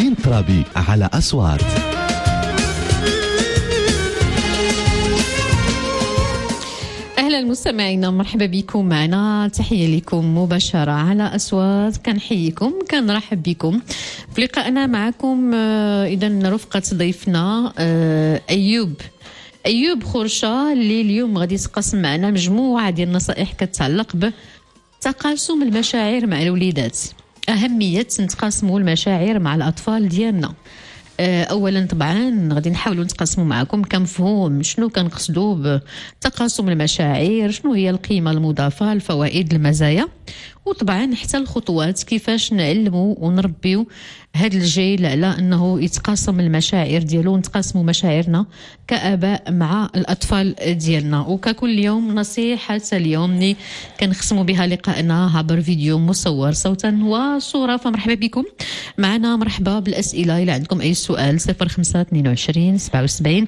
زين ترابي على أصوات. أهلا المستمعين، مرحبا بكم معنا، تحية لكم مباشرة على أصوات. كنحييكم كنرحب بكم في لقائنا معكم. إذن رفقة ضيفنا أيوب خرشة، اللي اليوم غادي يتقاسم معنا مجموعة ديال النصائح كتعلق بتقاسم المشاعر مع الوليدات، أهمية نتقاسموا المشاعر مع الأطفال ديالنا. اولا طبعا غادي نحاولوا نتقاسموا معكم كمفهوم شنو كنقصدوا بتقاسم المشاعر، شنو هي القيمه المضافه، الفوائد، المزايا، وطبعا حتى الخطوات كيفاش نعلموا ونربيو هذا الجيل على انه يتقاسم المشاعر ديالو، ونتقاسموا مشاعرنا كاباء مع الاطفال ديالنا. وككل يوم نصيحه اليوم اللي كنختموا بها لقائنا عبر فيديو مصور صوتا وصوره. فمرحبا بكم معنا، مرحبا بالاسئله. الى عندكم اي سؤال 0522 77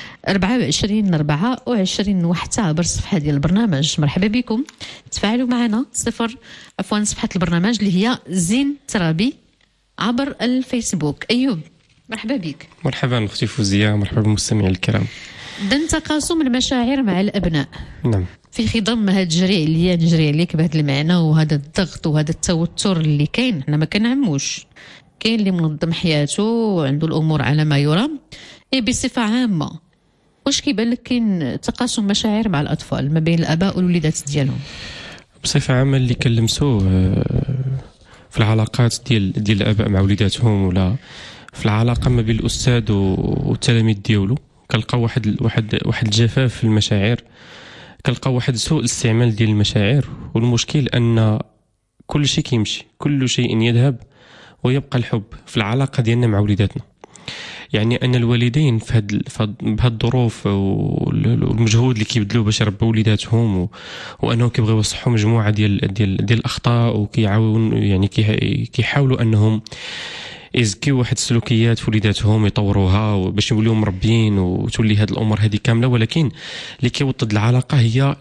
24 24 وحتى عبر الصفحه ديال البرنامج. مرحبا بكم، تفاعلوا معنا صفحه البرنامج اللي هي زين ترابي عبر الفيسبوك. أيوب مرحبا بك. مرحبا أختي فوزية، مرحبا بالمستمعين الكرام. إذن تقاسم المشاعر مع الأبناء، نعم، في خضم هذا الجريع اللي نجري عليك بهذا المعنى وهذا الضغط وهذا التوتر اللي كاين، حنا ما كنعموش، كاين اللي منظم حياته وعنده الأمور على ما يرام. بصفة عامة واش كيبان لك كاين تقاسم مشاعر مع الأطفال ما بين الآباء والوليدات ديالهم؟ بصفة عامة اللي كنلمسوه في العلاقات ديال الآباء مع وليداتهم، ولا في العلاقة ما بين الأستاذ والتلاميذ ديالو، كنلقاو واحد الجفاف في المشاعر، كنلقاو واحد سوء الاستعمال ديال المشاعر. والمشكل أن كل شيء كيمشي، كل شيء يذهب ويبقى الحب في العلاقة ديالنا مع وليداتنا. يعني أن الوالدين في هاد الظروف والمجهود اللي كيبذلوا باش يربوا وليداتهم وأنهم كيبغيو يصحوا مجموعة ديال الأخطاء، وكيعاون يعني كيحاولوا أنهم يزكيو واحد السلوكيات في وليداتهم، يطوروها باش يوليو مربيين وتولي هاد الأمور هذه كاملة. ولكن اللي كيوطد العلاقة هي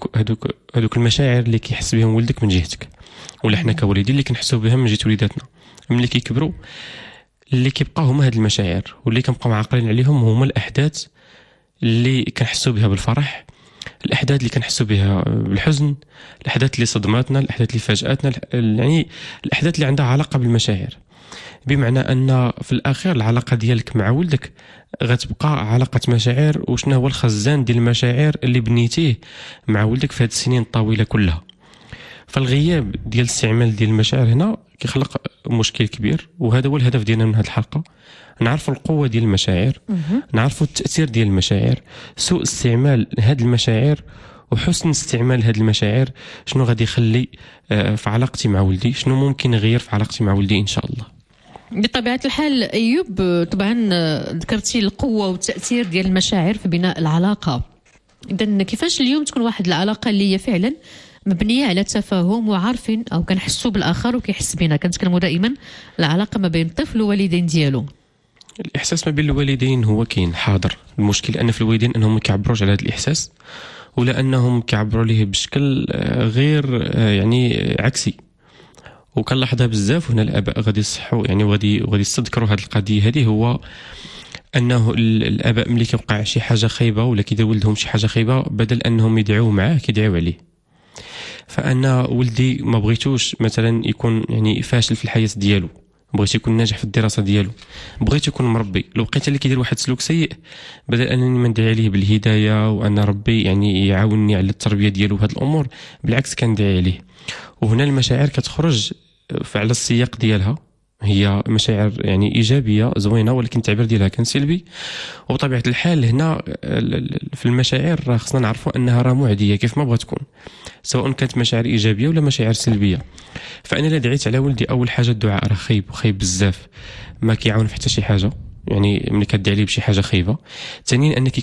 هذوك المشاعر اللي كيحس بهم ولدك من جهتك، ولا حنا كوالدين اللي كنحسوا بهم من جهة وليداتنا. ملي كيكبروا اللي كيبقاو هما هاد المشاعر، واللي كنبقاو عاقلين عليهم هما الأحداث اللي كنحسوا بها بالفرح، الأحداث اللي كنحسوا بها بالحزن، الأحداث اللي صدماتنا، الأحداث اللي فاجأتنا، يعني الأحداث اللي عندها علاقة بالمشاعر. بمعنى أن في الأخير العلاقة ديالك مع ولدك غتبقى علاقة مشاعر، وشنو هو الخزان ديال المشاعر اللي بنيتيه مع ولدك في هاد السنين الطويلة كلها. فالغياب ديال الاستعمال ديال المشاعر هنا كيخلق مشكل كبير، وهذا هو الهدف ديالنا من هذه الحلقة. نعرفوا القوة ديال المشاعر، نعرفوا التأثير ديال المشاعر، سوء استعمال هذه المشاعر وحسن استعمال هذه المشاعر شنو غادي يخلي في علاقتي مع ولدي، شنو ممكن يغير في علاقتي مع ولدي إن شاء الله. بطبيعة الحال أيوب، طبعا ذكرتي القوة والتأثير ديال المشاعر في بناء العلاقة. إذن كيفاش اليوم تكون واحد العلاقة اللي هي فعلا مبنية على تفاهم وعارفين أو كنحسوا بالآخر وكيحس بينا؟ كنتكلموا دائما العلاقة ما بين الطفل والوالدين ديالو. الإحساس ما بين الوالدين هو كاين حاضر، المشكل أن في الوالدين أنهم ما كيعبروش على هذا الإحساس، ولا أنهم كيعبروا ليه بشكل غير يعني عكسي. وكنلاحظها بزاف، وهنا الآباء غادي يصحوا يعني وغادي يستذكروا هذه القضية هذه، هو أنه الآباء ملي كيوقع شي حاجة خايبة ولا كيدير ولدهم شي حاجة خايبة، بدل أنهم يدعوا معاه كيدعوا عليه. فأنا ولدي ما بغيتوش مثلا يكون يعني فاشل في الحياة ديالو، بغيت يكون ناجح في الدراسة ديالو، بغيت يكون مربي. لو بقيت اللي كيدير واحد سلوك سيء، بدل أنني ما ندعي عليه بالهداية وأن ربي يعني يعاونني على التربية ديالو وهاد الأمور، بالعكس كندعي عليه. وهنا المشاعر كتخرج على السياق ديالها، هي مشاعر يعني إيجابية زوينة، ولكن التعبير ديالها كان سلبي. وبطبيعة الحال هنا في المشاعر خصنا نعرفوا أنها راه معدية كيف ما بغات تكون، سواء كانت مشاعر إيجابية ولا مشاعر سلبية. فأنا لا دعيت على ولدي، أول حاجة الدعاء راه خايب وخايب بزاف، ما كيعاون في حتى شي حاجة، يعني ملي كتدعي عليه بشي حاجة خايبة. ثانيا أنك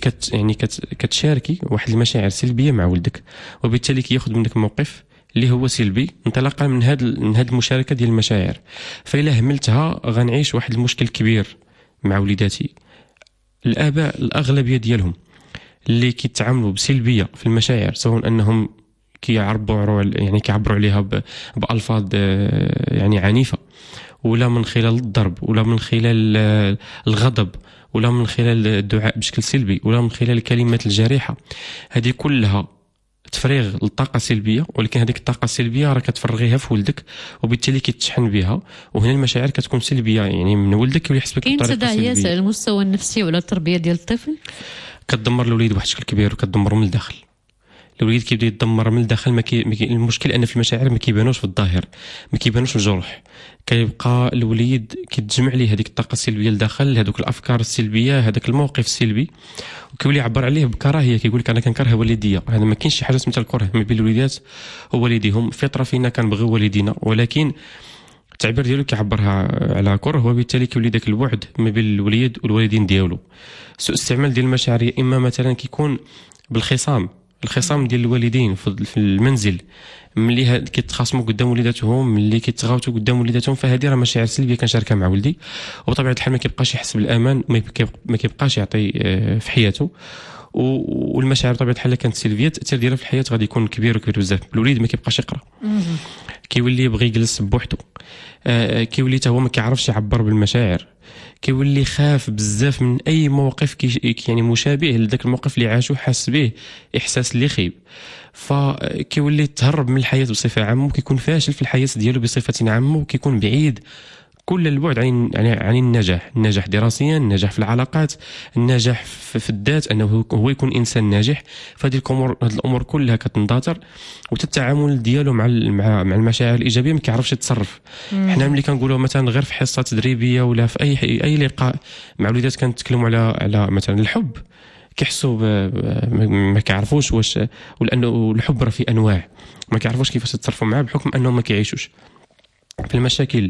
كتشاركي واحد المشاعر سلبية مع ولدك، وبالتالي كياخذ منك موقف اللي هو سلبي انطلاقا من هاد المشاركه ديال المشاعر. فإلا هملتها غنعيش واحد المشكل كبير مع وليداتي. الآباء الأغلبية ديالهم اللي كيتعاملوا بسلبية في المشاعر، سواء أنهم كيعبروا عليها بألفاظ يعني عنيفة، ولا من خلال الضرب ولا من خلال الغضب ولا من خلال الدعاء بشكل سلبي ولا من خلال الكلمات الجارحة، هذه كلها تفريغ للطاقة السلبية، ولكن هذيك الطاقة السلبية راه كتفرغيها في ولدك وبالتالي كيتشحن بها، وهنا المشاعر كتكون سلبية يعني من ولدك كيولي يحسبك كاين بطريقة تداعيات سلبية. على المستوى النفسي ولا التربية ديال الطفل؟ كتدمر الوليد واحد الشكل كبير وكتدمره من الداخل. الوليد كيبدا يتدمر من الداخل. المشكل ان في المشاعر ما كيبانوش في الظاهر، ما كيبانوش الجروح، كيبقى الوليد كيتجمع ليه هذيك الطاقه السلبيه لداخل، هذوك الافكار السلبيه، هذاك الموقف السلبي، وكيولي يعبر عليه بكراهيه. كيقول لك انا كنكره والديا. هذا ما كاينش شي حاجه سميتها الكره ما بين الوليدات ووالديهم، فطره فينا كنبغيو والدينا، ولكن التعبير ديالو كيعبرها على كره، وبالتالي كيولي داك البعد ما بين الوليد والوالدين ديالو. سوء استعمال ديال المشاعر يا اما مثلا كيكون بالخصام، الخصام ديال الوالدين في المنزل، ملي كيتخاصموا قدام وليداتهم، ملي كيتغاوتوا قدام وليداتهم، فهذه راه مشاعر سلبيه كنشاركها مع ولدي، وبطبيعه الحال ما كيبقاش يحس بالامان، ما كيبقاش يعطي في حياته. والمشاعر بطبيعه الحال كانت سلبيه، التاثير ديالها في الحياه غادي يكون كبير بزاف. الوليد ما كيبقاش يقرا، كيولي يبغي يجلس بوحدو، كيولي حتى هو ما كيعرفش يعبر بالمشاعر، كيولي خاف بزاف من اي موقف يعني مشابه لذاك الموقف اللي عاشو، حاس به احساس اللي خيب، فكيولي تهرب من الحياه بصفه عامه، وكيكون فاشل في الحياه ديالو بصفه عامه، وكيكون بعيد كل البعد عن النجاح دراسيا، النجاح في العلاقات، النجاح في الذات، انه هو يكون انسان ناجح. فهذه الامور كلها كتندثر، والتعامل ديالو مع المشاعر الايجابيه ما كيعرفش يتصرف. حنا ملي كنقولوا مثلا غير في حصه تدريبيه ولا في اي لقاء مع وليدات كنتكلموا على مثلا الحب، كيحسوا ما كيعرفوش واش، ولانه الحب راه في انواع، ما كيعرفوش كيفاش يتصرفوا معاه بحكم انهم ما كيعيشوش. في المشاكل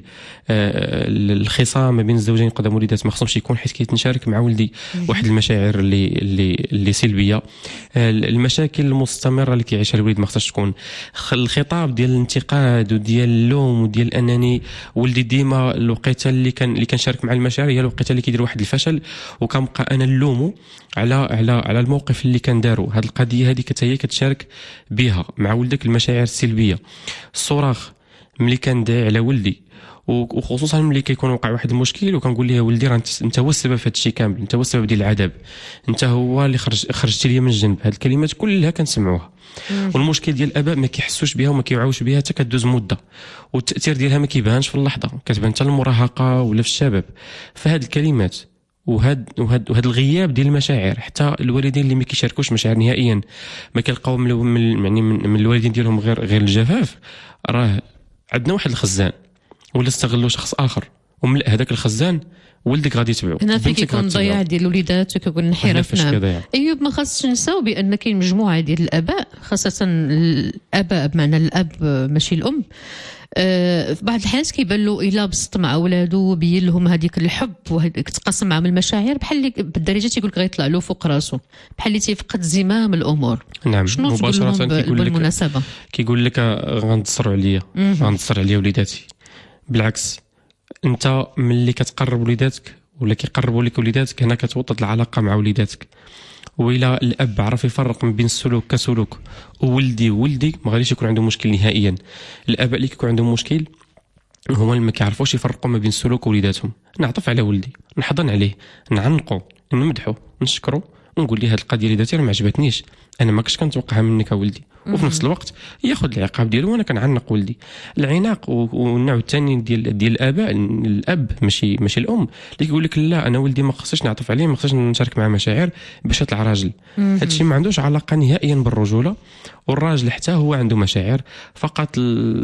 الخصام ما بين الزوجين قدام وليدات ما خصهمش يكون، حيت كيتنشارك مع ولدي واحد المشاعر اللي سلبيه. المشاكل المستمره اللي كيعيشها الوليد ما خصهاش تكون. الخطاب ديال الانتقاد وديال اللوم وديال الاناني، ولدي ديما الوقيته اللي كنشارك مع المشاعر هي الوقيته اللي كيدير واحد الفشل، وكنبقى انا نلومو على الموقف اللي كان دارو. هذه القضيه هذه هي كتشارك بها مع ولدك المشاعر السلبيه. الصراخ ملي كندعي على ولدي، وخصوصا ملي كيكون وقع واحد المشكل وكنقول ليه ولدي راه انت هو السبب في هذا الشيء كامل، انت هو السبب ديال العذاب، انت هو اللي خرجتي لي من الجنب. هذه الكلمات كلها كنسمعوها، والمشكل ديال الاباء ما كيحسوش بها وما كيوعوش بها حتى كدوز مده، والتاثير ديالها ما كيبانش في اللحظه، كتبان حتى المراهقه ولا في الشباب. فهاد الكلمات وهاد الغياب ديال المشاعر، حتى الوالدين اللي ما كيشاركوش مشاعر نهائيا، ما كيلقاو من الوالدين ديالهم غير الجفاف، راه عندنا واحد الخزان ولا استغلوا شخص اخر وملأ هذاك الخزان، ولدك غادي يتبعو. هنا فين كيكون ضياع ديال الوليدات وكيكون انحراف. نعم ايوب، ما خاصش نساو بان كاين مجموعه ديال الاباء، خاصه الاباء بمعنى الاب ماشي الام، في بعض الحالات كيبان له الا بسط مع اولادو وبين لهم هذيك الحب وهذيك تقاسم معهم المشاعر، بحال اللي بالدارجه تيقول لك غيطلع له فوق راسو، بحال اللي تيفقد زمام الامور. نعم مباشره بالمناسبه كيقول لك غنتصروا عليا وليداتي. بالعكس، انت ملي كتقرب وليداتك ولا كيقربوا لك وليداتك، هنا كتوطد العلاقه مع وليداتك. وإلا الاب عرف يفرق ما بين السلوك كسلوك وولدي ما غاديش يكون عنده مشكل نهائيا. الاباء اللي كيكون عندهم مشكل هما اللي ما كيعرفوش يفرقوا ما بين السلوك ووليداتهم. نعطف على ولدي، نحضن عليه، نعنقو، نمدحو، نشكرو، ونقول ليه هاد القضيه اللي درتي راه ما عجبتنيش، انا ما كنتش كنتوقعها منك ولدي. وفي نفس الوقت ياخذ العقاب ديالو وانا كنعنق ولدي. العناق والنوع الثاني ديال الاباء، الاب ماشي الام، اللي كيقول لك لا انا ولدي ما خصنيش نعطف عليه، ما خصنيش نشارك معاه مشاعر باش يطلع راجل. هادشي ما عندوش علاقه نهائيا بالرجوله، والراجل حتى هو عنده مشاعر، فقط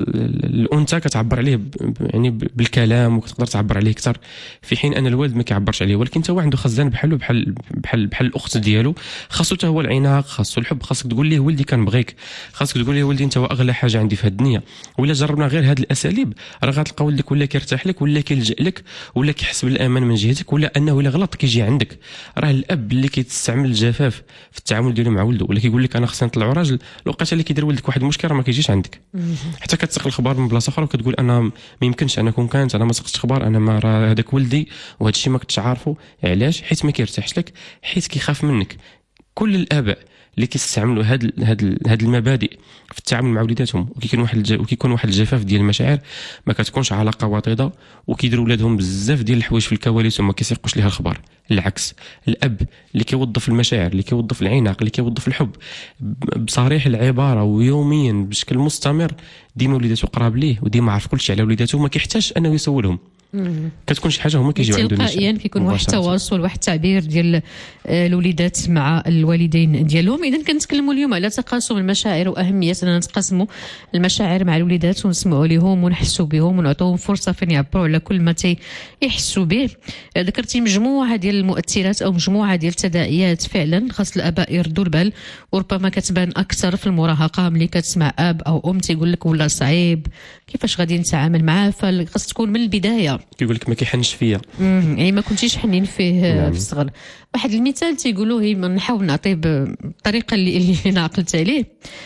الانثى كتعبر عليه يعني بالكلام وكتقدر تعبر عليه اكثر، في حين ان الوالد ما كيعبرش عليه. ولكن حتى هو عنده خزان بحال الاخت ديالو، خاصو حتى هو العناق، خاصو الحب، خاصك تقول ليه ولدي كنبغيك، خاصك تقول ليه ولدي انت هو اغلى حاجه عندي في هذه الدنيا. ولا جربنا غير هذه الاساليب راه غتلقى ولدك ولا كيرتاح لك ولا كيلجا لك ولا كيحس بالامان من جهتك، ولا انه الا غلط كيجي عندك. راه الاب اللي كيستعمل الجفاف في التعامل ديالو مع ولده، ولا كيقول لك انا خصني نطلعوا راجل، الوقيته اللي كيدير ولدك واحد المشكل راه ما كيجيش عندك. حتى كتسق الخبار من بلاصه اخرى وكتقول انا ما يمكنش، انا كون كانت انا ما سقتش خبار، انا ما راه هذاك ولدي وهذا الشيء ما كنتش عارفه. علاش؟ حيت ما كيرتاحش لك، حيت كيخاف منك. كل الاباء اللي كيستعملوا هاد المبادئ في التعامل مع وليداتهم، وكيكون واحد الجفاف ديال المشاعر، ما كتكونش علاقه وطيده، وكيديروا ولادهم بزاف ديال الحوايج في الكواليس وما كيسيقوش ليها الخبر. العكس، الاب اللي كيوظف المشاعر، اللي كيوظف العناق، اللي كيوظف الحب بصريح العباره ويوميا بشكل مستمر، ديما وليداتو قراب ليه وديما عارف كلشي على وليداتو، ما كيحتاجش انه يسولهم. كتكون شي حاجه هما كيجيو عندهم تلقائيا كيكون واحد التواصل، واحد التعبير ديال الوليدات مع الوالدين ديالهم. اذا كنتكلموا اليوم على تقاسم المشاعر واهميه اننا نتقاسموا المشاعر مع الوليدات ونسمعوا لهم ونحسوا بهم ونعطيهم فرصه فين يعبروا على كل ما يحسوا به. ذكرتي مجموعه ديال المؤثرات او مجموعه ديال التداعيات فعلا خاص الاباء يردوا البال، وربما كتبان اكثر في المراهقه ملي كتسمع اب او ام تيقول لك ولا صعيب كيفاش غادي نتعامل معاه، فخاص تكون من البدايه. كيقول لك ما كيحنش فيا، يعني ما كنتيش حنين فيه في الصغر. واحد المثال تيقولوا هي نحاول نعطيه بالطريقه اللي انا عقلت عليه.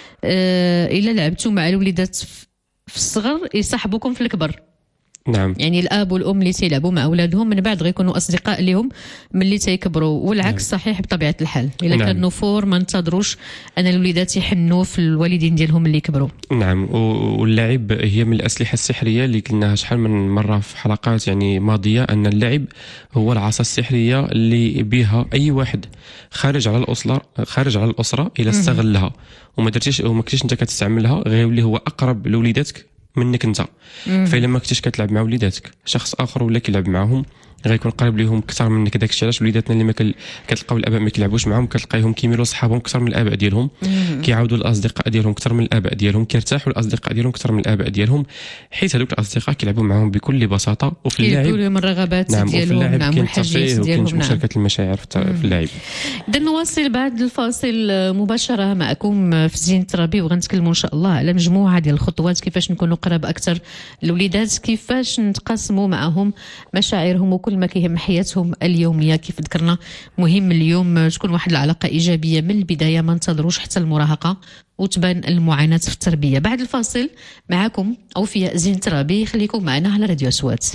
الا لعبتوا مع الوليدات في الصغر يصاحبوكم في الكبر. نعم. يعني الاب والام اللي تيلعبوا مع اولادهم من بعد غيكونوا اصدقاء لهم ملي تيكبروا، والعكس صحيح بطبيعه الحال. الا كان نفور ما ننتظروش ان الوليدات يحنوا في الوالدين ديالهم اللي كبروا. نعم. واللعب هي من الاسلحه السحريه اللي قلناها شحال من مره في حلقات يعني ماضيه، ان اللعب هو العصا السحريه اللي بها اي واحد خارج على الاسره الى استغلها وما درتيش وما كنتيش انت كتستعملها، غيولي هو اقرب لوليداتك منك انت. فإلا ما كنتيش كتلعب مع وليداتك، شخص اخر ولا كيلعب معهم غيكون قريب ليهم اكثر منك. داكشي علاش وليداتنا اللي ما كتلقاو الاباء ما كيلعبوش معهم كتلقايهم كيميلوا لصحابهم اكثر من الاباء ديالهم، كيعاودوا الاصدقاء ديالهم اكثر من الاباء ديالهم، كيرتاحوا الاصدقاء ديالهم اكثر من الاباء ديالهم، حيت هذوك الاصدقاء كيلعبوا معهم بكل بساطه. وفي اللعب كيقولوا من الرغبات ديالهم، نعم، والحاجات ديالهم، مشاركه المشاعر في اللعب. اذا نواصل بعد الفاصل مباشره معكم في زينة ربي، وغنتكلموا ان شاء الله على مجموعه ديال الخطوات كيفاش نكونوا قراب اكثر للوليدات، كيفاش نتقاسموا معهم مشاعرهم وكل ما كيهم حياتهم اليوميه. كيف ذكرنا مهم اليوم تكون واحد العلاقه ايجابيه من البدايه، ما ننتظروش حتى المراهقه وتبان المعاناه في التربيه. بعد الفاصل معكم اوفياء زينة ربي، خليكم معنا على راديو أصوات.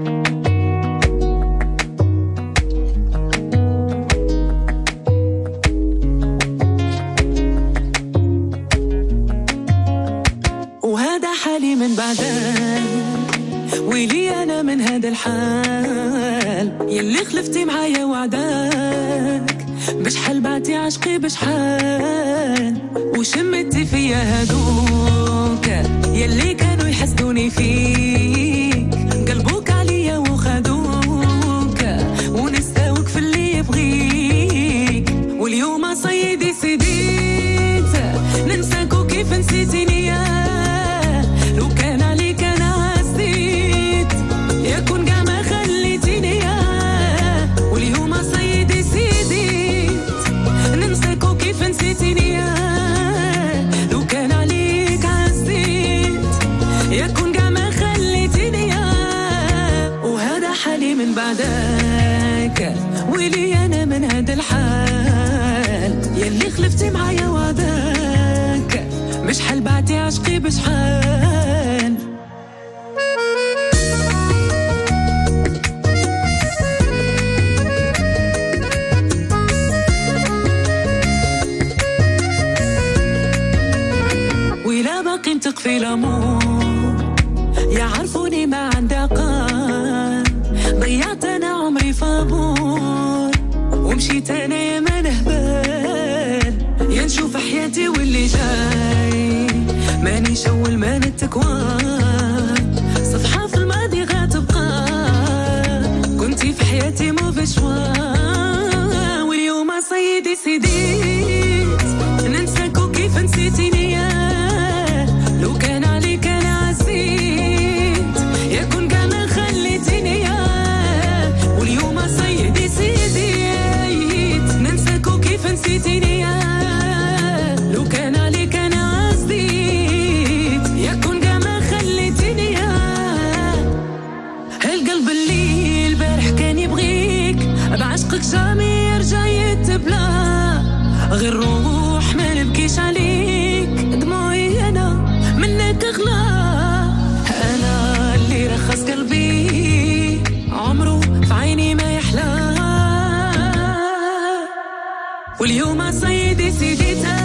وهذا حالي من بعدك، ويلي أنا من هذا الحال يلي خلفتي معايا وعداك، بشحال بعتي عشقي بشحال، وشمتي فيا هادوك يلي كانوا يحسدوني فيك، قلبوك عليا وخدوك ونساوك في اللي يبغيك، واليوم صيدي سديت ننساك وكيف نسيتيني يا لو كان عليك أنا عزيت يكون قاع ما خليتيني يا، واليوم صيدي سديت ننساك وكيف نسيتيني يا لو كان عليك عزيت يكون قاع ما خليتيني يا، وهذا حالي من بعدك، ويلي أنا من هذا الحال يلي خلفتي معايا وعداك، بشحال بعتي عشقي بشحال. ولا باقي نتق في الامور يعرفوني ما عندي قان، ضيعت انا عمري فابور ومشيت انا يا ما نهبال، يا نشوف حياتي واللي جاي ماني شول ما نتكوان، صفحة في الماضي غتبقى كنتي في حياتي مو بشوان، واليوم صيدي سديت ننساك وكيف نسيتيني يا لو كان عليك أنا عزيت يكون قاع ما خليتيني يا، واليوم صيدي سديت ننساك وكيف نسيتيني يا لو كان عليك أنا عزيت يكون قاع ما خليتيني يا، هالقلب اللي البارح كان يبغيك بعشقك جامي يرجع يتبلى، غير روح ما نبكيش عليك دموعي أنا منك أغلى، أنا اللي رخص قلبي عمره في عيني ما يحلى، واليوم صيدي سديت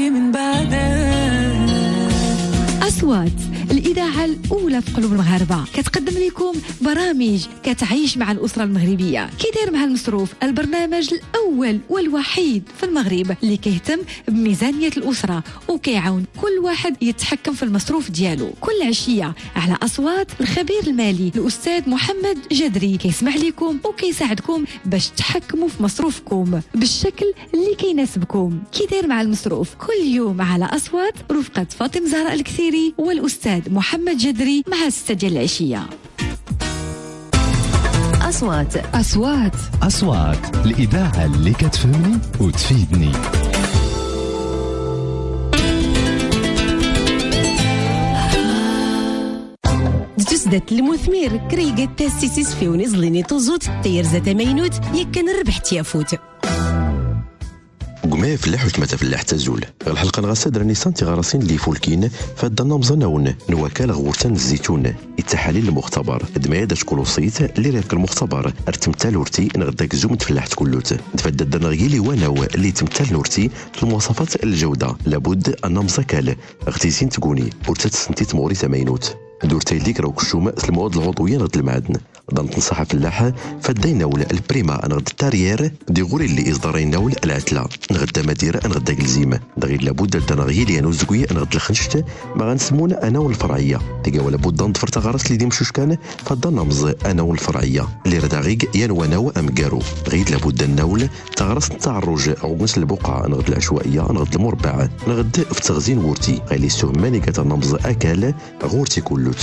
نبكي من بعدك. أصوات الإذاعة الأولى في قلوب المغاربة كتقدم لكم برامج كتعيش مع الأسرة المغربية. كيداير مع المصروف، البرنامج الأول والوحيد في المغرب اللي كيهتم بميزانية الأسرة وكيعاون كل واحد يتحكم في المصروف ديالو. كل عشية على أصوات الخبير المالي الأستاذ محمد جدري كيسمع لكم وكيساعدكم باش تحكموا في مصروفكم بالشكل اللي كيناسبكم. كيداير مع المصروف كل يوم على أصوات رفقة فاطمة زهراء الكثيري والأستاذ محمد جدري مع 6 ديال العشية. أصوات الإذاعة اللي كتفهمني وتفيدني. تسدت المثمر كريقة تاسيسيس في ونزليني توزوت تير زات مينوت يكن الربح تيافوت قما فلاح وتما فلاح تزول الحلقه نغسد راني سانتي غراسين اللي فولكين فدنا مزناون نواكال غورتان الزيتون التحاليل المختبر دمايا داش كولوسيت اللي ريك المختبر ارتمتال ورتي نغداك زوم تفلاحت كلوت تفدد نغيلي واناو اللي تمتال نورتي في المواصفات الجوده لابد ان مزكال اغتيسين تكوني ورتات سنتيت موري تمينوت دورتي ليك راك الشومه المواد العضويه نغد المعدن ضمن تنصح فلاحه فدينا ولا البريما نغد التارير دي غوري اللي اصدارين نول العتله نغدا مديره نغدا الزيمه دغير لابد تنغيلي انو زكويه نغد الخنشت ما غنسمونا انا والفرعيه تيقا ولا بد نضفر تغرس اللي دي مشوش كان فضلنا مز انا والفرعيه اللي رداغيك يا نواناو امكارو غير لابد النول تغرس نتاع الروج او نس البقعه نغد العشوائيه نغد المربع نغد في تخزين ورتي غير السهماني كتنمز اكل غورتي كله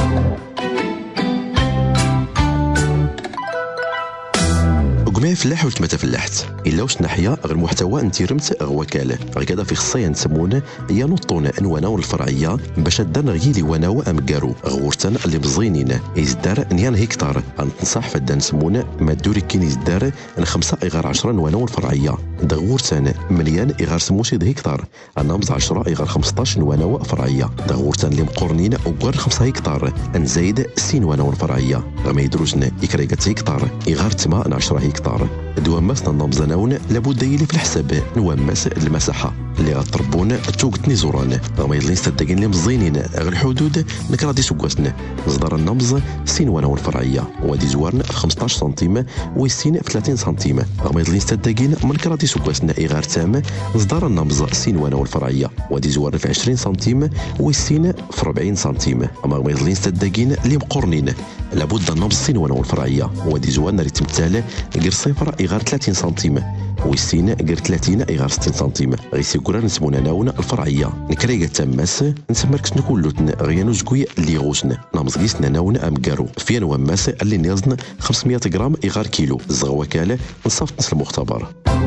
قما فلاح وتما فلاحت الا واش ناحيه غير محتوى انتيرمت غوكاله غير كذا في خصيه نسمونه هي نطون انواناو الفرعيه باش دار نغيلي واناو امكارو غورتن اللي مزينين يزدار نيان هكتار ننصح فدا نسمونه ما دوري كاين يزدار 5 إغار 10 انواناو الفرعيه دغورتن مليان إغار سموسي هكتار نمز 10 إغار 15 انواناو فرعيه دغورتن اللي مقرنين وغير 5 هكتار نزايد 6 انواناو الفرعيه ما يدروسنا يكريكات هكتار إغار 8 10 هكتار دواماس نمزناون لابد يلي في الحساب نواماس المساحه اللي غتربون توقتني زوران ما يضلين ستدقين اللي مزينين غير الحدود نكرادي سكواسنا نصدر النمز سين واناو الفرعيه وادي زوارن في 15 سنتيم ويسين في 30 سنتيم ما يضلين ستدقين من كرادي سكواسنا اغار تام نصدر النمز سين واناو الفرعيه وادي زوارن في 20 سنتيم ويسين في 40 سنتيم ما يضلين ستدقين اللي مقرنين لابد النمز سين واناو الفرعيه وادي زوارن ريت متاله غير 0 إغار 30 سنتيم ويسين غير 30 إغار 60 سنتيم غير سيكورا نسمونا ناون الفرعيه نكريغا تماس نسمركس نكولوتن غيانو زكوي اللي غوسن نامزغيسنا ناون امكارو فيان وماس اللي نيزن 500 غرام إغار كيلو زغوكاله نصفت نص المختبر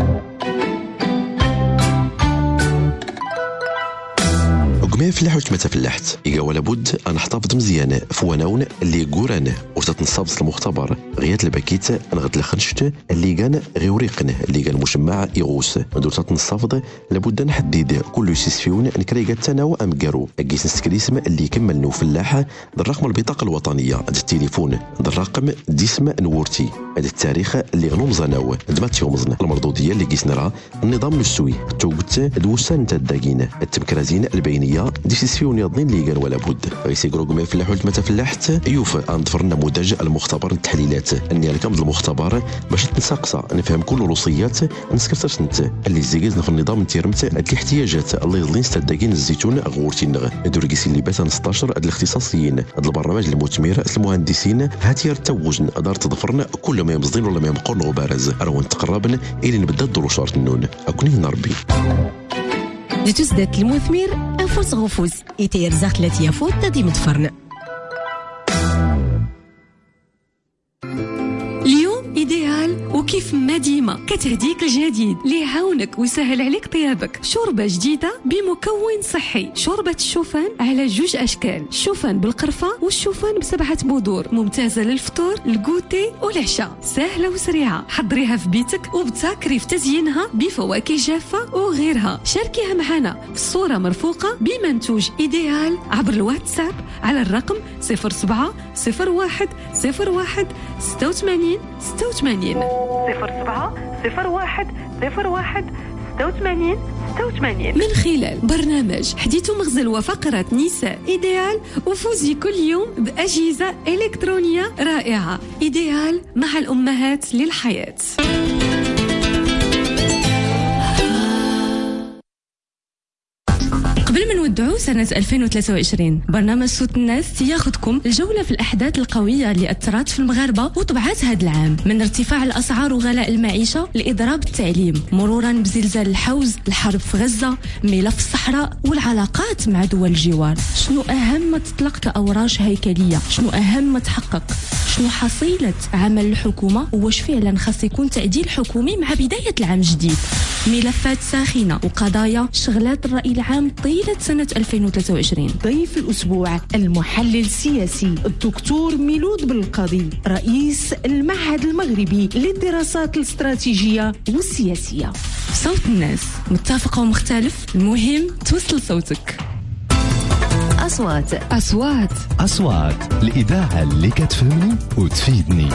قما فلاح وتما فلاحت إيقا ولا بد أن نحتفظ مزيان فواناون اللي قوران وتتنصاب المختبر غيات الباكيت نغد الخنشت اللي كان غيوريقن اللي كان مشمع يغوس ندور تتنصافض لابد نحدد كل يسيسفيون نكريقا تناو امكارو اكيس نسكريسم اللي كملنو فلاحه الرقم البطاقه الوطنيه التليفون الرقم ديسم نورتي هذا التاريخ اللي غنومزناو دماتيومزنا المردوديه اللي كيسنرا النظام السوي توقت دوسان تداكين التمكرازين البينيه ديسيسيون يضنين اللي قال ولا بد غيسيكرو كما فلاح ولا فلاحت يوف انظفر نموذج المختبر التحليلات اني الكمز المختبر باش تنسقسى نفهم كل الوصيات نسكرتش انت اللي زيكز في النظام نتيرمت الاحتياجات اللي يضلين ستداكين الزيتون غورتي نغ دوركيسي اللي بات 16 الاختصاصيين البرنامج المثمر المهندسين هاتي التوزن دار تضفرنا كل ما يمزدين ولا ما يمقرن غبارز روان تقربن الى نبدا الدور شارت النون اكوني نربي تزداد المثمر أفوس غفوز يتير زاخت التي يفوت تدي متفرن اليوم إيديال وكيف ما ديما كتهديك الجديد اللي يعاونك ويسهل عليك طيابك. شوربة جديدة بمكون صحي، شوربة الشوفان على 2 أشكال، الشوفان بالقرفة والشوفان ب7 بذور، ممتازة للفطور الكوتي والعشاء، سهلة وسريعة. حضريها في بيتك وبتاكري في تزيينها بفواكه جافة وغيرها. شاركيها معنا في الصورة مرفوقة بمنتوج إيديال عبر الواتساب على الرقم 07 01 01 86 86 07 01 01 86 86 من خلال برنامج حديث مغزل وفقرة نساء إيديال، وفوزي كل يوم بأجهزة إلكترونية رائعة. إيديال مع الأمهات للحياة. قبل ما نودعوا سنة 2023 برنامج صوت الناس ياخذكم الجولة في الأحداث القوية اللي أثرت في المغاربة وطبعات هذا العام، من ارتفاع الأسعار وغلاء المعيشة لإضراب التعليم، مرورا بزلزال الحوز، الحرب في غزة، ملف الصحراء والعلاقات مع دول الجوار. شنو أهم ما تطلق كأوراش هيكلية؟ شنو أهم ما تحقق؟ شنو حصيلة عمل الحكومة؟ وواش فعلا خاص يكون تعديل حكومي مع بداية العام الجديد؟ ملفات ساخنة وقضايا شغلات الرأي العام طيلة سنة 2023. ضيف الأسبوع المحلل السياسي الدكتور ميلود بالقاضي، رئيس المعهد المغربي للدراسات الاستراتيجية والسياسية. صوت الناس، متفق ومختلف، المهم توصل صوتك. أصوات الإذاعة اللي كتفهمني وتفيدني.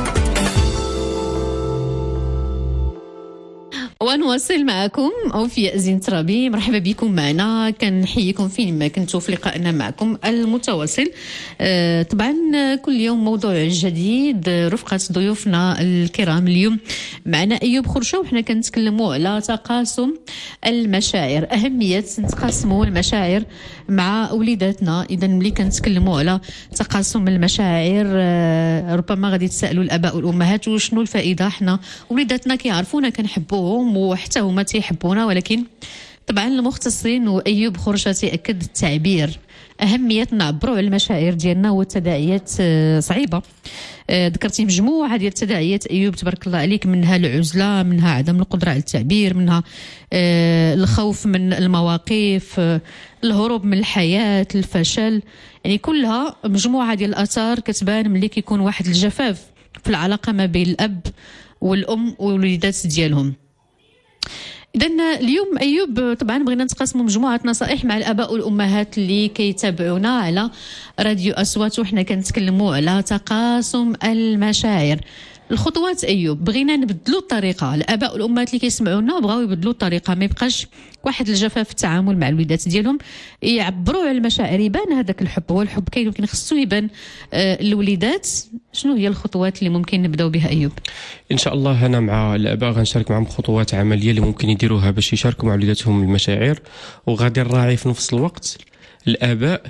ونواصل معكم أوفياء زين ترابي. مرحبا بكم معنا، كنحييكم فين ما كنتوا في لقائنا معكم المتواصل. طبعا كل يوم موضوع جديد رفقة ضيوفنا الكرام. اليوم معنا أيوب خرشة، وحنا كنتكلموا على تقاسم المشاعر، أهمية نتقاسموا المشاعر مع وليداتنا. إذا ملي كنتكلموا على تقاسم المشاعر ربما غادي تسألوا الآباء والأمهات وشنو الفائدة. حنا وليداتنا كيعرفونا كنحبوهم وحتى هما تيحبونا، ولكن طبعا المختصين وأيوب خرشة تأكد التعبير، أهمية نعبروا على المشاعر ديالنا والتداعيات صعيبة. ذكرتي مجموعة ديال التداعيات أيوب تبارك الله عليك، منها العزلة، منها عدم القدرة على التعبير، منها الخوف من المواقف، الهروب من الحياة، الفشل، يعني كلها مجموعة ديال الآثار كتبان ملي كيكون واحد الجفاف في العلاقة ما بين الأب والأم والوليدات ديالهم. إذن اليوم أيوب طبعا بغينا نتقاسموا مجموعة نصائح مع الآباء والأمهات اللي كيتابعونا على راديو أصوات، وحنا كنتكلموا على تقاسم المشاعر. الخطوات أيوب، بغينا نبدلوا الطريقة، الآباء والأمهات اللي كيسمعونا بغاو يبدلوا الطريقة، ما يبقاش واحد الجفاف في التعامل مع الوليدات ديالهم، يعبروا على المشاعر، يبان هذاك الحب، هو الحب كاين ولكن خصو يبان الوليدات. شنو هي الخطوات اللي ممكن نبداو بها أيوب؟ ان شاء الله انا مع الاباء غنشارك معهم خطوات عمليه اللي ممكن يديروها باش يشاركوا مع وليداتهم المشاعر، وغادي نراعي في نفس الوقت الاباء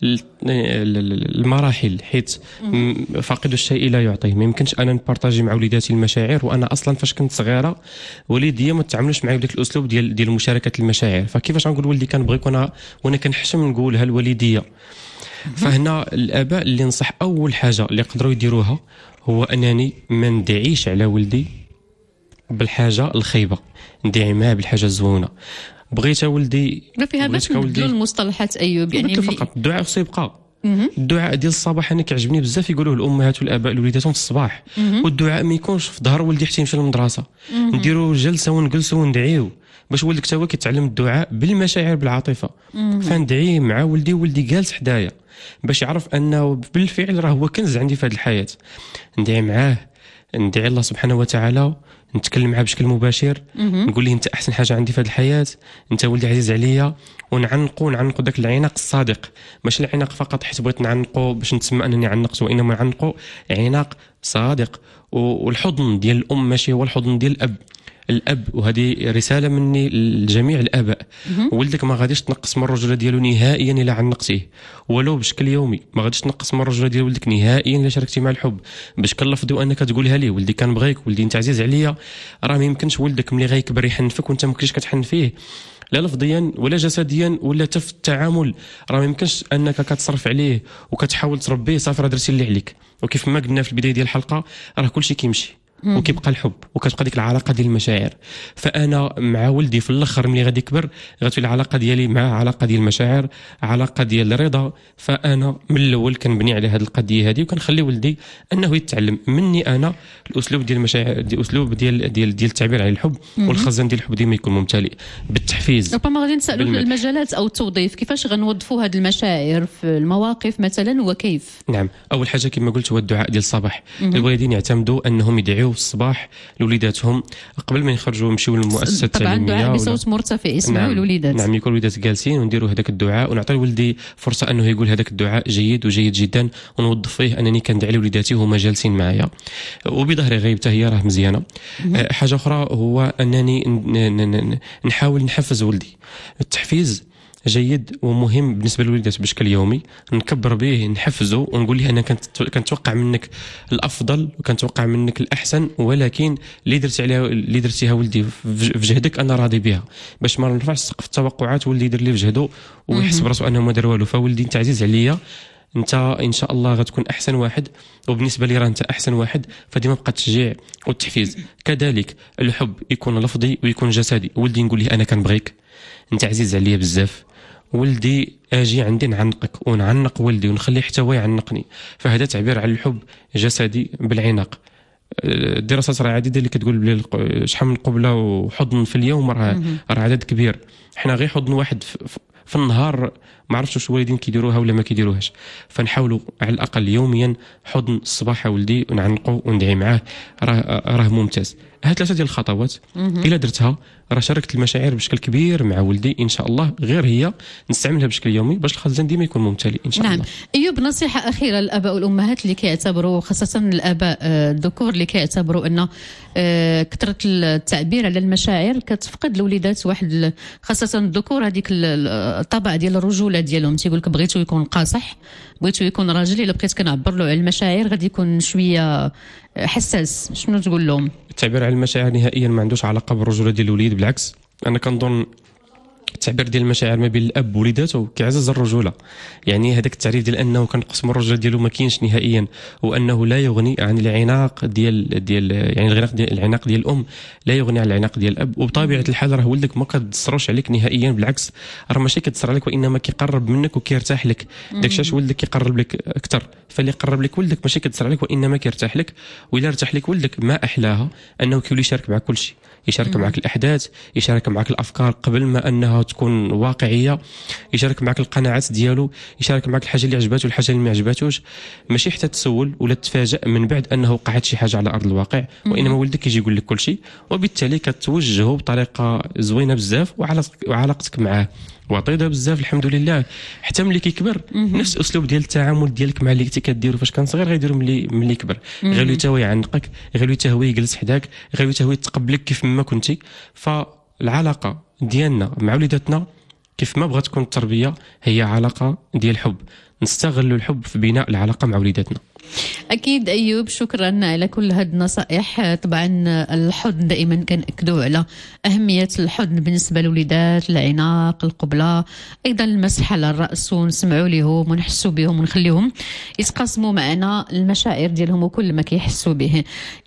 المراحل، حيت فاقد الشيء لا يعطيه. ما يمكنش انا نبارطاجي مع وليداتي المشاعر وانا اصلا فاش كنت صغيره وليدي ما تعاملوش معايا بداك الاسلوب ديال مشاركه المشاعر، فكيفاش غنقول ولدي كنبغيك وانا كنحشم نقولها الوالديه. فهنا الاباء اللي نصح اول حاجه اللي يقدروا يديروها هو انني ما ندعيش على ولدي بالحاجه الخايبه، ندعي معاه بالحاجه الزوينه. بغيت ولدي ما فيها باش نبدلوا المصطلحات أيوب، يعني فقط الدعاء خصو يبقى. الدعاء ديال الصباح انا كيعجبني بزاف يقولوه الامهات والاباء لوليداتهم في الصباح، والدعاء ما يكونش في ظهر ولدي حتى يمشي للمدرسه، نديروا جلسه ونجلسوا وندعيو باش ولدك تا هو كيتعلم الدعاء بالمشاعر بالعاطفه. فندعي مع ولدي جالس حدايا باش يعرف انه بالفعل راه هو كنز عندي في هذه الحياه. ندعي معاه، ندعي الله سبحانه وتعالى، نتكلم معاه بشكل مباشر، نقول ليه انت احسن حاجه عندي في هذه الحياه، انت ولدي عزيز عليا، ونعنقو داك العناق الصادق، ماشي العناق فقط حيت بغيت نعنقو باش نتسمى انني عنقت، وانما نعنقو عناق صادق. والحضن ديال الام ماشي هو الحضن ديال الاب. وهذه رساله مني لجميع الاباء، ولدك ما غاديش تنقص من الرجوله ديالو نهائيا الا عنقتيه، ولو بشكل يومي. ما غاديش تنقص من الرجوله ديال ولدك نهائيا الا شاركتي مع الحب، باش كنلفظوا انك تقولها ليه ولدي كنبغيك، ولدي انت عزيز عليا. راه ما يمكنش ولدك ملي غيكبر يحنفك وانت ما كنتيش كتحنفيه، لا لفظيا ولا جسديا ولا حتى في التعامل. راه ما يمكنش انك كتصرف عليه وكتحاول تربيه، صافي راه درتي اللي عليك. وكيف ما قلنا في البدايه ديال الحلقه راه كلشي كيمشي وكيبقى الحب وكتبقى ديك العلاقه ديال المشاعر. فانا مع ولدي في الاخر ملي غادي يكبر غتولي العلاقه ديالي مع علاقه ديال المشاعر، علاقه ديال الرضا. فانا من الاول كنبني على هذه القضيه هذه، وكنخلي ولدي انه يتعلم مني انا الاسلوب ديال المشاعر، الاسلوب ديال التعبير عن الحب، والخزان ديال الحب ديما يكون ممتلئ بالتحفيز. ربما غادي نسالوا في المجالات او التوظيف، كيفاش غنوظفوا هذه المشاعر في المواقف مثلا وكيف؟ نعم، اول حاجه كما قلت هو الدعاء ديال الصباح. الوالدين يعتمدوا انهم يدعوا يدعيو الصباح لوليداتهم قبل ما يخرجوا يمشيو للمؤسسه التعليميه. طبعا دعاء بصوت مرتفع يسمعوا الوليدات. نعم يكون الوليدات جالسين ونديروا هذاك الدعاء ونعطي الولدي فرصه انه يقول هذاك الدعاء جيد وجيد جدا، ونوظف فيه انني كندعي لوليداتي وهما جالسين معايا وبظهر غيب حتى هي راه مزيانه. حاجه اخرى هو انني نحاول نحفز ولدي. التحفيز جيد ومهم بالنسبه للوليدات بشكل يومي، نكبر به نحفزه ونقول له انا كنتوقع منك الافضل وكنتوقع منك الاحسن، ولكن اللي درتيها ولدي في جهدك انا راضي بها، باش ما نرفعش سقف التوقعات ولدي يدير لي في جهده ويحس براسو انه ما دار والو. فولدي انت عزيز عليا، انت ان شاء الله غتكون احسن واحد، وبالنسبه لي راه انت احسن واحد. فديما بقى التشجيع والتحفيز. كذلك الحب يكون لفظي ويكون جسدي. ولدي نقول له انا كنبغيك، انت عزيز عليا بزاف، ولدي اجي عندي نعنقك ونعنق ولدي ونخليه حتى هو يعنقني. فهذا تعبير عن الحب جسدي بالعناق. الدراسات راه عديده اللي كتقول بلي شحال من قبله وحضن في اليوم راه عدد كبير. حنا غير حضن واحد في النهار ما عرفتش واش الوالدين كيديروها ولا ما كيديروهاش. فنحاولوا على الاقل يوميا حضن الصباح ولدي ونعنقو وندعي معاه، راه ممتاز. هاد 3 ديال الخطوات الا درتها راه شاركت المشاعر بشكل كبير مع ولدي ان شاء الله. غير هي نستعملها بشكل يومي باش الخزان ديما يكون ممتلئ ان شاء الله. نعم. ايوب، نصيحه اخيره للاباء والامهات اللي كيعتبروا، خاصه الاباء الذكور اللي كيعتبروا ان كثره التعبير على المشاعر كتفقد الوليدات واحد، خاصه الذكور، هذيك الطبع ديال الرجوله ديالهم. تيقول لك بغيتو يكون قاصح، بغيتو يكون راجل، الا بقيت كنعبر له على المشاعر غادي يكون شويه حساس. شنو تقول لهم؟ التعبير على المشاعر نهائيا ما عندوش علاقه بالرجوله ديال الوليد، بالعكس انا كنظن التعبير ديال المشاعر ما بين الاب ووليداته كيعزز الرجوله. يعني هذاك التعريف ديال انه كنقسم الرجوله ديالو ما كاينش نهائيا، وانه لا يغني عن العناق ديال يعني العناق ديال الام لا يغني عن العناق ديال الاب. وبطبيعه الحال راه ولدك ما كتسروش عليك نهائيا، بالعكس راه ماشي كتسر عليك وانما كيقرب منك وكيرتاح لك. داكشي ولدك كيقرب لك اكثر، فاللي يقرب لك ولدك ماشي كتسر عليك وانما كيرتاح لك. والا ارتاح لك ولدك ما احلاها انه كيولي يشارك معك كل شيء، يشارك معك الاحداث، يشارك معك الافكار قبل ما انها تكون واقعيه، يشارك معك القناعات ديالو، يشارك معك الحاجه اللي عجباتو والحاجه اللي ما عجباتوش. ماشي حتى تسول ولا تتفاجئ من بعد انه وقعت شي حاجه على ارض الواقع، وانما ولدك يجي يقول لك كل شيء، وبالتالي كتوجهه بطريقه زوينه بزاف. وعلاقتك معاه وطيده بزاف الحمد لله. حتى ملي كيكبر نفس اسلوب ديال التعامل ديالك مع اللي كنتي كديرو فاش كان صغير غيديرو ملي يكبر. غير حتى هو يعنقك، غير حتى هو يجلس حداك، غير حتى هو يتقبلك كيف ما كنتي. فالعلاقه ديالنا مع وليداتنا كيف ما بغات تكون التربيه هي علاقه ديال حب. نستغل الحب في بناء العلاقه مع وليداتنا. أكيد أيوب، شكرا على كل هذه النصائح. طبعا الحضن دائما كنأكدوا على أهمية الحضن بالنسبة للوليدات، العناق، القبلة، أيضا المسح على الرأس، ونسمعوا لهم ونحسوا بهم ونخليهم يتقاسموا معنا المشاعر ديالهم وكل ما كيحسوا به.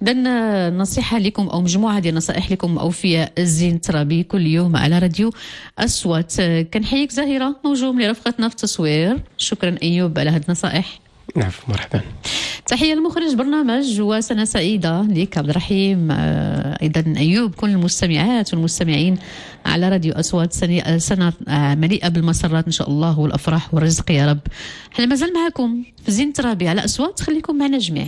إذا نصيحة لكم أو مجموعة ديال النصائح لكم أوفياء الزين الترابي كل يوم على راديو أصوات. كنحييك زهيرة موجوم لرفقتنا في التصوير. شكرا أيوب على هذه النصائح. نعم مرحبا. تحية لمخرج برنامج وسنة سعيدة لك عبد الرحيم، أيضا أيوب، كل المستمعات والمستمعين على راديو أصوات. سنة مليئة بالمسرات إن شاء الله والأفراح والرزق يا رب. احنا مازال معكم في زين ترابي على أصوات، خليكم معنا جميع.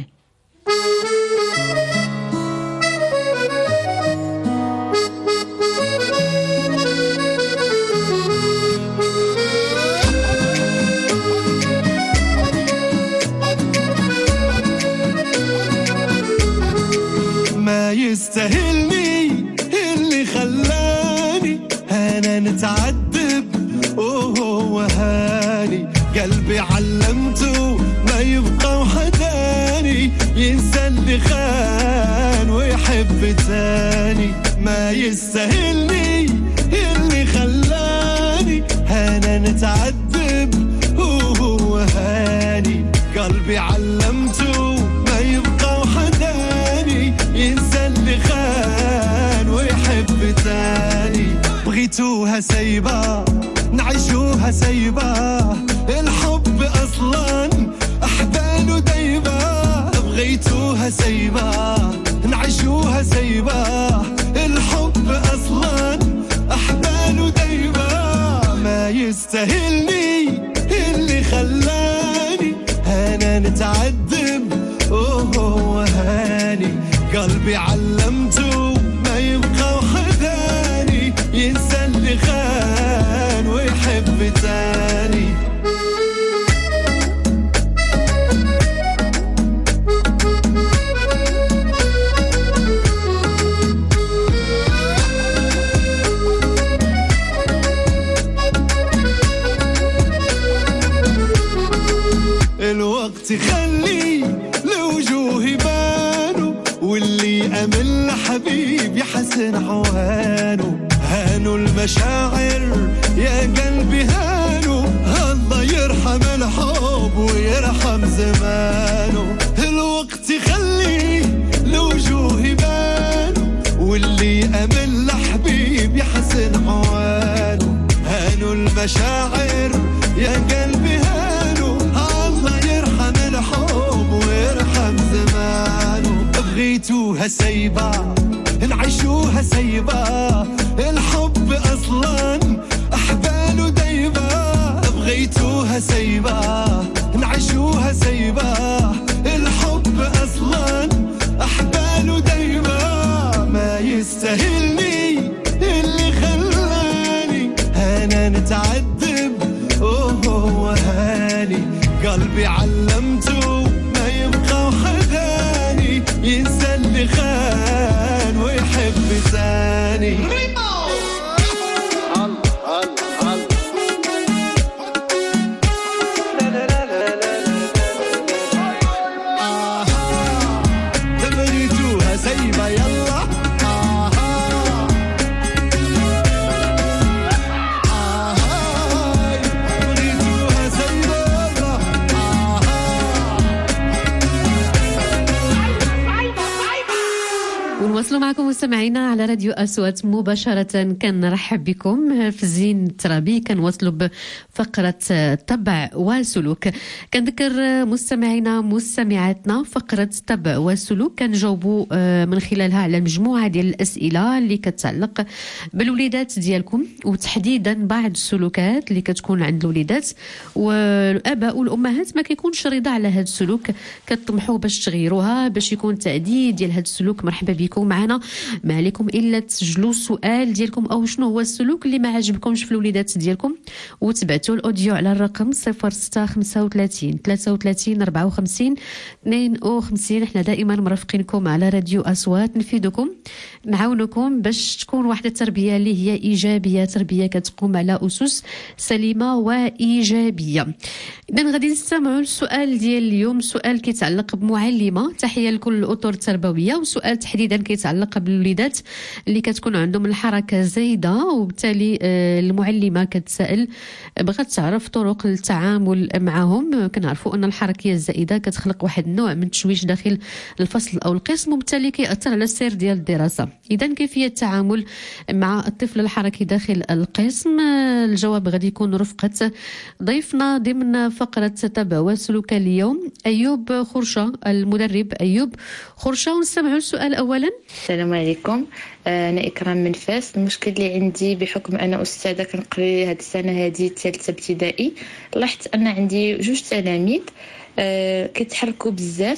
ما يستاهلني اللي خلاني انا نتعذب وهو هاني. قلبي علمته ما يبقى وحداني، ينسى اللي خان ويحب تاني. ما يستاهلني اللي خلاني انا نتعذب وهو هاني. قلبي علمته ما يبقى وحداني، ينسى اللي خان ويحب تاني. بغيتوها سايبة نعيشوها سايبة، الحب أصلا أحبال ودايبة. بغيتوها سايبة نعيشوها سايبة، الحب أصلا أحبال ودايبة. ما يستاهلني اللي خلاني أنا نتعذب وهو هاني. قلبي قلبي علمته ما يبقى وحداني ينسى اللي خان ويحب تاني. الوقت يخلي لوجوهي بانوا واللي أمل حبيب يحسن عوانه. هانوا المشاعر يا قلبي هانوا الله يرحم الحب ويرحم زمانه. الوقت يخلي لوجوهي بانوا واللي أمل حبيب يحسن عوانه. هانوا المشاعر يا قلبي هانوا الله يرحم الحب ويرحم زمانه. بغيتوها سيبة نعيشوها سيبة الحب أصلا أحباله دايبة. بغيتوها سيبة نعيشوها سيبة الحب أصلا أحباله دايبة. ما يستاهلني اللي خلاني أنا نتعذب وهو هاني. قلبي علمته ما يبقى وحداني ينسى اللي خان ويحب ثاني. تبغيتوها سيبة يلا ونواصلوا معكم مستمعينا على راديو أصوات مباشرة. كنرحب بكم في الزين الترابي. كنواصلوا بفقرة تبع وسلوك. كنذكر مستمعينا مستمعاتنا فقرة تبع وسلوك كنجاوبوا من خلالها على مجموعة ديال الأسئلة اللي كتعلق بالوليدات ديالكم وتحديدا بعض السلوكات اللي كتكون عند الوليدات والآباء والأمهات ما كيكونش رضا على هذا السلوك. كتطمحوا باش تغيروها باش يكون تعديل ديال هذا السلوك. مرحبا بكم معنا. ما عليكم الا تسجلوا السؤال ديالكم او شنو هو السلوك اللي ما عجبكمش في الوليدات ديالكم وتبعتوا الاوديو على الرقم 0635 33 54 52. احنا دائما مرافقينكم على راديو اصوات نفيدكم نعاونكم باش تكون واحده التربيه اللي هي ايجابيه، تربيه كتقوم على اسس سليمه وايجابيه. اذا غادي نستمعوا للسؤال ديال اليوم. سؤال كيتعلق بمعلمه. تحيه لكل الاطر التربويه. وسؤال تحديدا كيتعلق بالوليدات اللي كتكون عندهم الحركه زايده وبالتالي المعلمه كتسائل بغات تعرف طرق التعامل معهم. كنعرفوا ان الحركيه الزائده كتخلق واحد النوع من التشويش داخل الفصل او القسم وبالتالي كيأثر على السير ديال الدراسه. اذا كيفيه التعامل مع الطفل الحركي داخل القسم؟ الجواب غادي يكون رفقه ضيفنا ضمن فقره تبع وسلوك اليوم ايوب خرشه، المدرب ايوب خرشه. ونستمعوا السؤال اولا. السلام عليكم، انا اكرام من فاس. المشكل اللي عندي بحكم انا استاذه كنقري هذه السنه هذه ثالثه ابتدائي، لاحظت ان عندي جوج تلاميذ كيتحركوا بزاف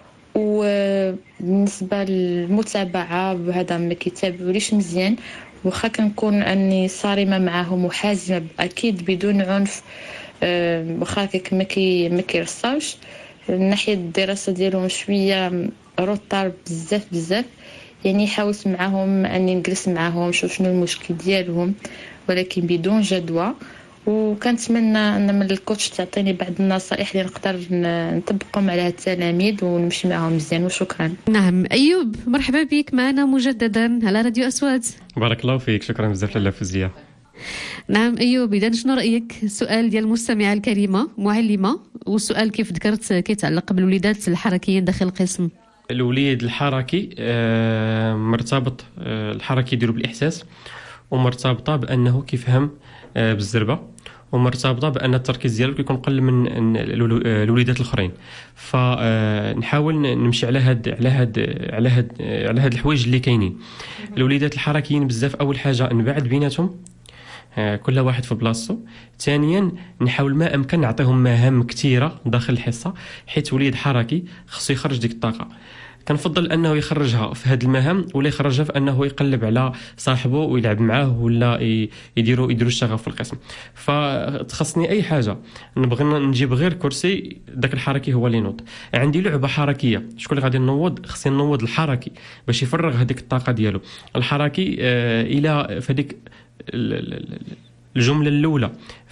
وبالنسبه للمتابعه بهذا ما كيتابعوليش مزيان. واخا كنكون اني صارمه معهم وحازمه اكيد بدون عنف، واخا ما كيرصاوش ناحيه الدراسه ديالهم شويه روطار بزاف. يعني حاولت معهم اني نجلس معهم نشوف شنو المشكل ديالهم ولكن بدون جدوى. وكنتمنى ان من الكوتش تعطيني بعض النصائح اللي نقدر نطبقهم على التلاميذ ونمشي معهم مزيان. وشكرا. نعم ايوب، مرحبا بك معنا مجددا على راديو اصوات. بارك الله فيك، شكرا بزاف لاله فوزيه. نعم ايوب، اذا شنو رايك؟ السؤال ديال المستمعه الكريمه معلمه، والسؤال كيف ذكرت كيتعلق بالوليدات الحركيين داخل القسم. الوليد الحركي مرتبط الحركي يديروا بالاحساس، ومرتبطه بانه كيفهم بالزربه، ومرتبطه بان التركيز ديالو كيكون قل من الوليدات الاخرين. فنحاول نمشي على هاد الحوايج اللي كاينين. الوليدات الحركيين بزاف اول حاجه نبعد بيناتهم، كل واحد في بلاصتو. ثانيا نحاول ما امكن نعطيهم مهام كثيره داخل الحصه، حيت وليد حركي خصو يخرج ديك الطاقه. كنفضل انه يخرجها في هذه المهام ولا يخرجها في انه يقلب على صاحبه ويلعب معاه ولا يديروا الشغف في القسم. فتخصني اي حاجه نبغي نجيب غير كرسي داك الحركي هو اللي ينوض. عندي لعبه حركيه شكون اللي غادي نوض؟ خصني نوض الحركي باش يفرغ هذيك الطاقه ديالو. الحركي الى فديك الجمله الاولى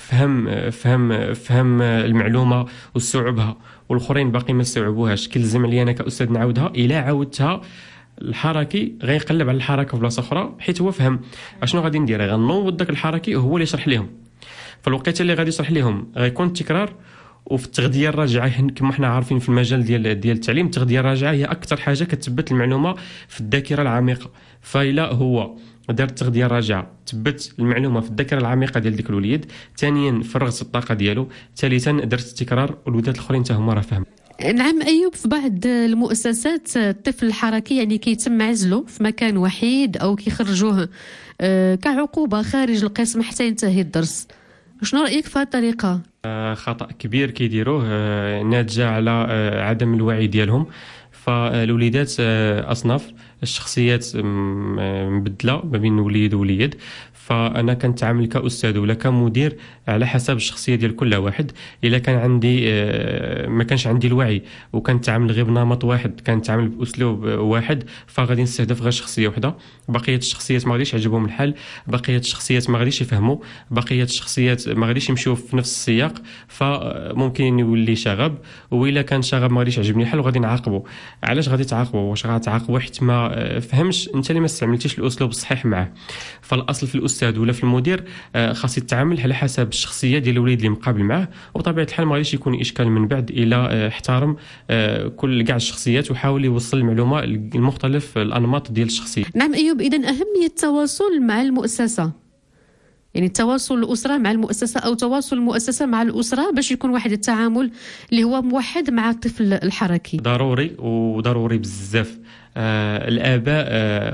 فهم المعلومه واستوعبها والاخرين باقي ما استوعبوهاش، كيلزم عليا انا كاستاذ نعاودها. الى عاودتها الحركي غيقلب على الحركه في بلاصه اخرى حيت هو فهم اشنو غادي ندير. غنوض داك الحركي هو اللي يشرح لهم، فالوقيته اللي غادي يشرح لهم غيكون التكرار. وفي التغذيه الراجعه كما حنا عارفين في المجال ديال التعليم، التغذيه الراجعه هي اكثر حاجه كتثبت المعلومه في الذاكره العميقه. فإلا هو دار التغذيه الراجعه تثبت المعلومه في الذاكره العميقه ديال ديك الوليد، ثانيا فرغت الطاقه ديالو، ثالثا درت التكرار والوليدات الاخرين حتى هما راه فهموا. نعم أيوب، في بعض المؤسسات الطفل الحركي يعني كيتم عزله في مكان وحيد أو كيخرجوه كعقوبة خارج القسم حتى ينتهي الدرس. شنو رأيك في هذه الطريقة؟ خطأ كبير كيديروه ناتجة على عدم الوعي ديالهم. فالوليدات أصناف، الشخصيات مبدلة ما بين وليد ووليد. فأنا كنتعامل كأستاذ ولا كمدير على حسب الشخصية ديال كل واحد. إلا كان عندي ما كانش عندي الوعي وكنتعامل غير بنمط واحد، كنتعامل بأسلوب واحد، فغادي نستهدف غير شخصية واحدة. بقية الشخصيات ما غاديش يعجبهم الحال، بقية الشخصيات ما غاديش يفهموا، بقية الشخصيات ما غاديش يمشيو في نفس السياق، فممكن يولي شغب. وإلا كان شغب ما غاديش يعجبني الحال وغادي نعاقبه. علاش غادي تعاقبه؟ واش غتعاقبه حيت ما فهمش انت اللي ما استعملتيش الأسلوب الصحيح معاه؟ فالأصل في الأستاذ ولا في المدير خاص يتعامل على حسب الشخصيه ديال الوليد اللي مقابل معاه، وبطبيعه الحال ما غاديش يكون اشكال من بعد الى احترم كل كاع الشخصيات وحاول يوصل المعلومه المختلف الانماط ديال الشخصيه. نعم ايوب، اذا اهميه التواصل مع المؤسسه، يعني تواصل الاسره مع المؤسسه او تواصل المؤسسه مع الاسره باش يكون واحد التعامل اللي هو موحد مع الطفل الحركي. ضروري وضروري بزاف. الآباء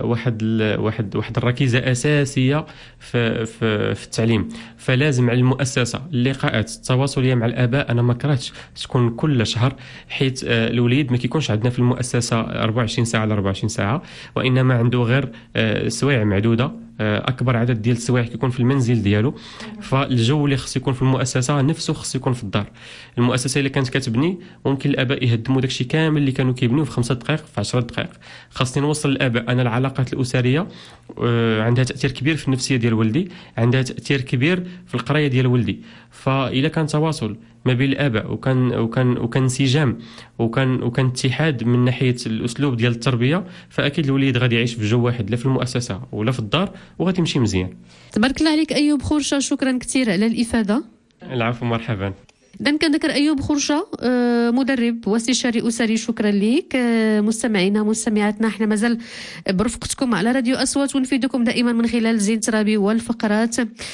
واحد الركيزة أساسية في التعليم. فلازم على المؤسسة اللقاءات التواصلية مع الآباء أنا ما كرهتش تكون كل شهر، حيت الوليد ما كيكونش عندنا في المؤسسة 24 ساعة على 24 ساعة، وإنما عنده غير سوايع معدودة. اكبر عدد ديال السوايع كيكون في المنزل ديالو. فالجو اللي خص يكون في المؤسسه نفسه خص يكون في الدار. المؤسسه اللي كانت كتبني ممكن الاباء يهدموا داكشي كامل اللي كانوا كيبنيوه في 5 دقائق في 10 دقائق. خاصني نوصل للاباء انا العلاقات الاسريه عندها تاثير كبير في النفسيه ديال ولدي، عندها تاثير كبير في القرايه ديال ولدي. فاذا كان تواصل ما بين الاباء وكان انسجام وكان اتحاد من ناحيه الاسلوب ديال التربيه، فاكيد الوليد غادي يعيش في جو واحد لا في المؤسسه ولا في الدار وغادي يمشي مزيان. تبارك الله عليك ايوب خورشه، شكرا كثير على الافاده. العفو، مرحبا. إذن كنذكر أيوب خورشة مدرب واستشاري أسري، شكرا لك. مستمعينا مستمعاتنا، احنا مازال برفقتكم على راديو أصوات ونفيدكم دائما من خلال زين ترابي والفقرات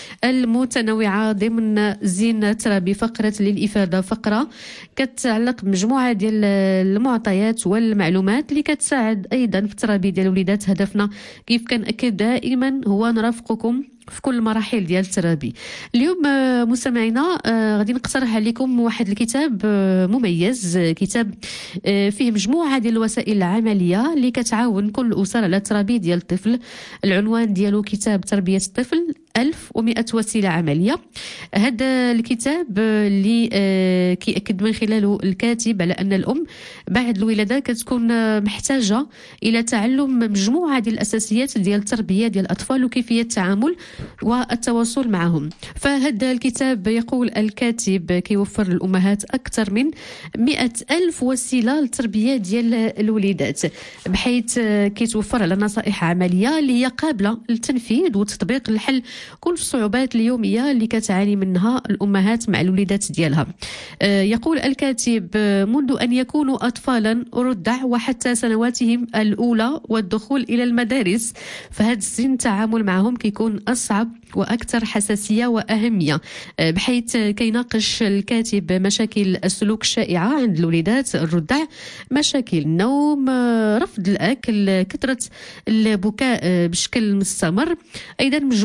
المتنوعة ضمن زين ترابي. فقرة للإفادة، فقرة كتعلق بمجموعة ديال المعطيات والمعلومات اللي كتساعد أيضا في الترابي ديال الوليدات. هدفنا كيف كنأكد دائما هو نرافقكم في كل مراحل ديال الترابي. اليوم مستمعينا غادي نقترح عليكم واحد الكتاب مميز، كتاب فيه مجموعة ديال الوسائل العملية اللي كتعاون كل أسر على التربية ديال الطفل. العنوان ديالو كتاب تربية الطفل 1100 وسيلة عملية. هذا الكتاب اللي كيأكد من خلاله الكاتب على أن الأم بعد الولادة كتكون محتاجة إلى تعلم مجموعة ديال الأساسيات ديال التربية ديال الأطفال وكيفية التعامل والتواصل معهم. فهذا الكتاب يقول الكاتب كيوفر للأمهات أكثر من 100,000 وسيلة للتربية ديال الوليدات، بحيث كيتوفر على نصائح عملية اللي هي قابلة للتنفيذ والتطبيق لحل كل الصعوبات اليومية اللي كتعاني منها الأمهات مع الوليدات ديالها. يقول الكاتب منذ أن يكونوا أطفالا رضع وحتى سنواتهم الأولى والدخول إلى المدارس، فهذا السن التعامل معهم كيكون أصعب وأكثر حساسية وأهمية، بحيث كيناقش الكاتب مشاكل السلوك الشائعة عند الوليدات الرضع، مشاكل النوم، رفض الأكل، كثرة البكاء بشكل مستمر، أيضا مجموعة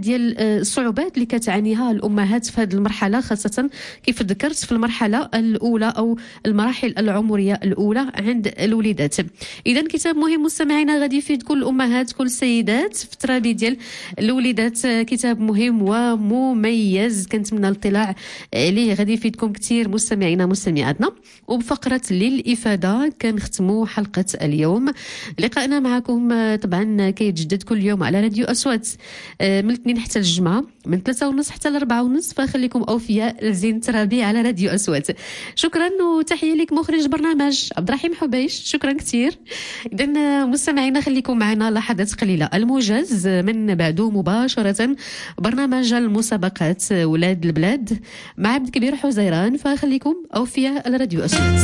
ديال الصعوبات اللي كتعانيها الامهات في هذه المرحله، خاصه كيف ذكرت في المرحله الاولى او المراحل العمريه الاولى عند الوليدات. اذا كتاب مهم مستمعينا غادي يفيد كل الامهات كل السيدات في الفتره ديال الوليدات، كتاب مهم ومميز كنتمنى الاطلاع عليه، غادي يفيدكم كثير مستمعينا مستمعاتنا. وبفقره للافاده كنختموا حلقه اليوم. لقاءنا معكم طبعا كيتجدد كل يوم على راديو أصوات من الاثنين حتى الجمعة من 3:30 حتى 4:30، فخليكم أوفياء لزين ترابي على راديو أصوات. شكرا وتحية لك مخرج البرنامج عبد الرحيم حبيش، شكرا كثير. إذن مستمعينا خليكم معنا لحظات قليلة، الموجز من بعده مباشرة برنامج المسابقات ولاد البلاد مع عبد الكبير حزيران، فخليكم أوفياء على راديو أصوات.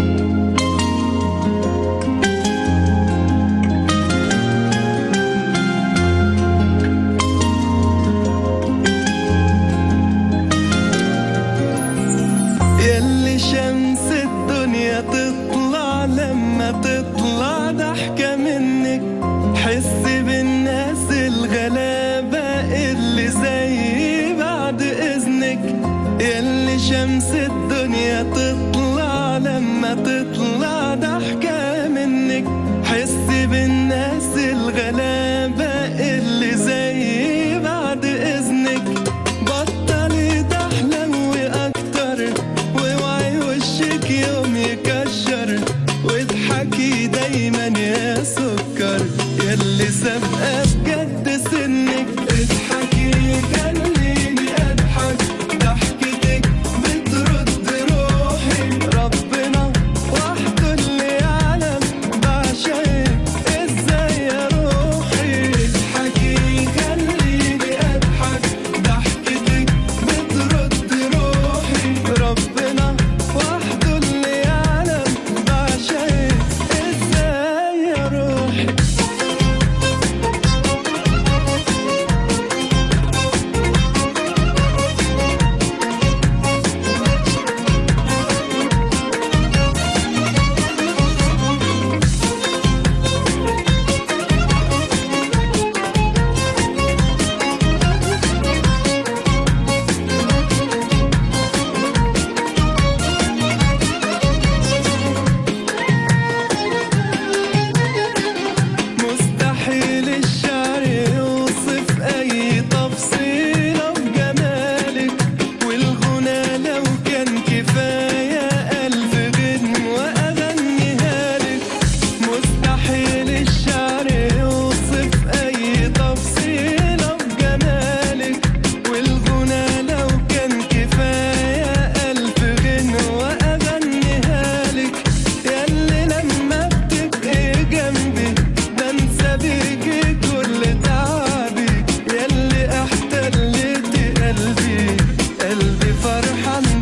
شمس الدنيا تطلع لما تطلع ضحكة منك، حس بالناس الغلابة اللي زي بعد إذنك. ياللي شمس الدنيا تطلع لما تطلع ضحكة منك، حس بالناس الغلابة اللي زي بعد إذنك. بطلي تحلوي أكتر وشك يوم يكشر، واضحكي دايما يا سكر ياللي سابقة بجد سنك. اضحكي خليني اضحك، ضحكتك بترد روحي، ربنا وحده اللي يعلم بعشقك ازاي يا روحي. اضحكي خليني اضحك، ضحكتك بترد روحي، ربنا وحده اللي يعلم بعشقك ازاي يا روحي. مستحيل الشعر يوصف أي تفصيلة في جمالك، والغنى لو كان كفاية ألف غنوة أغنيها لك. مستحيل الشعر يوصف أي تفصيلة في جمالك، والغنى لو كان كفاية ألف غنوة أغنيها لك. ياللي لما بتبقي جنبي بنسى بيكي كل تعبي، ياللي احتلتي قلبي فرحان